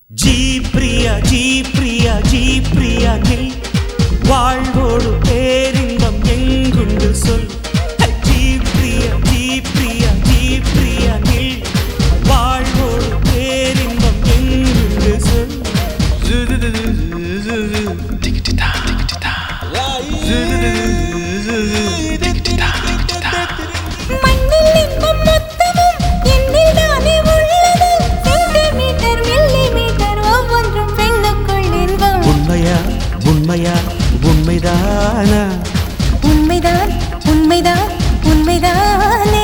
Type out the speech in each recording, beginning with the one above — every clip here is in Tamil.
ஜி பிரியா ஜி பிரியா ஜி பிரியா நில் வாழ்வோடு பேரின்பம் எங்குண்டு சொல். ஜி பிரியா ஜி பிரியா ஜி பிரியா நில் வாழ்வோடு பேரின்பம் எங்குண்டு சொல். உண்மையா உண்மைதானா? உண்மைதான் உண்மைதான் உண்மைதானே.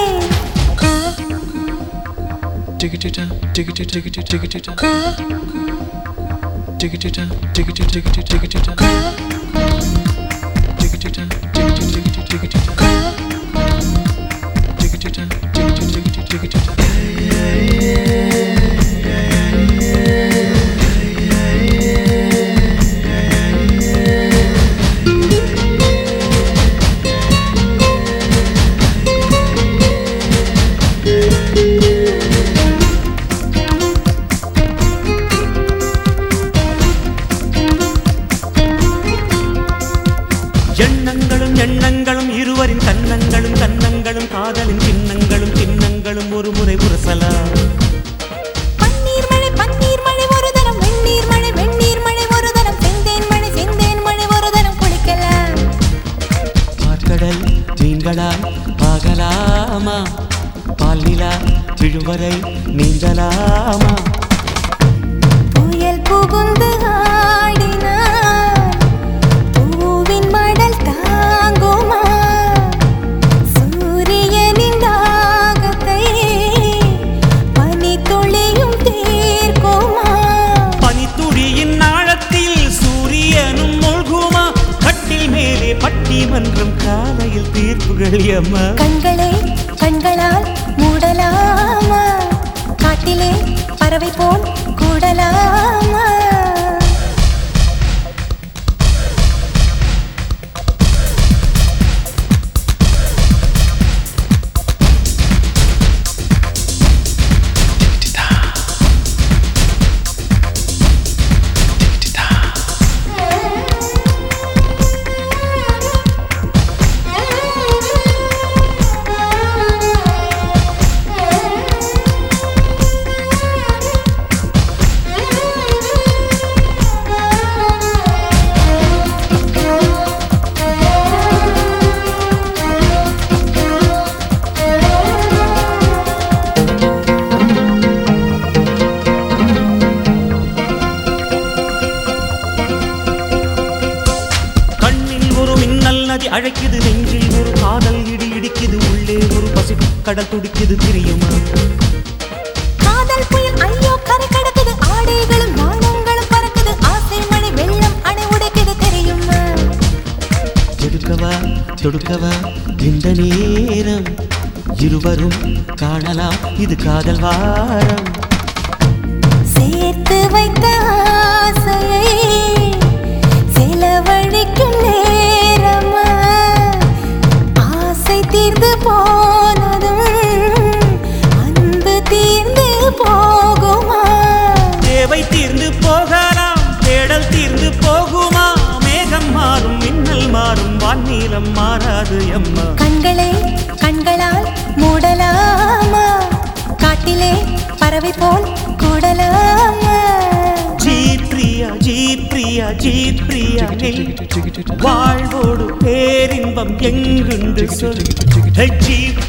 எண்ணங்களும் எண்ணங்களும் இருவரின் கன்னங்களும் கன்னங்களும் காதலின் சின்னங்களும் சின்னங்களும் ஒரு முறை உரசலாம். பன்னீர் மழை ஒரு தரம், வெந்நீர் மழை ஒரு தரம், செந்தேன் மழை ஒரு தரம் குளிக்கலாம். பாற்கடல் மீன்களால் ஆகலாமா? பால்நிலா விழுவரை நீந்தலாமா? புயல் புகுந்து ஆடினார் பூவின் மடல் தாங்குமா? சூரியனின் தாகத்தை பனித்துளியும் தீர்க்குமா? பனித்துளியின் ஆழத்தில் சூரியனும் மூழ்குமா? கட்டில் மேலே பட்டிமன்றம் காலையில் தீர்ப்புகள் அம்மா. கண்களை கண்களால் மூடலாமா? காட்டிலே பறவை போல் கூடலாமா? அழைக்குது, நெஞ்சில் ஒரு காதல் இடி இடிக்குது, உள்ளே ஒரு பசிபிக் கடல் துடிக்குது, தெரியுமா? காதல் புயல் ஐயோ கரை கடக்குது, ஆடைகளும் நாணங்களும் பறக்குது, ஆசை மழை வெள்ளம் அணை உடைக்குது, தெரியுமா? எடுக்கவா தொடுக்கவா இந்த நேரம் இருவரும் காணலாம், இது காதல் வாரம். சேர்த்து வைத்த ஆசையை செலவழிக்கும் நேரமா? ஆசை தீர்ந்து போனதும் அன்பு தீர்ந்து போகுமா? தேவை தீர்ந்து போகலாம், தேடல் தீர்ந்து போகுமா? மேகம் மாறும், மின்னல் மாறும், வான்நீலம் மாறாது அம்மா. கண்களை கண்களால் மூடலாமா? காட்டிலே பறவை போல் கூடலாமா? ஜி பிரியா ஜி பிரியா ஜி பிரியா வாழ்வோடு பேரின்பம் எங்குண்டு சொல். ஜி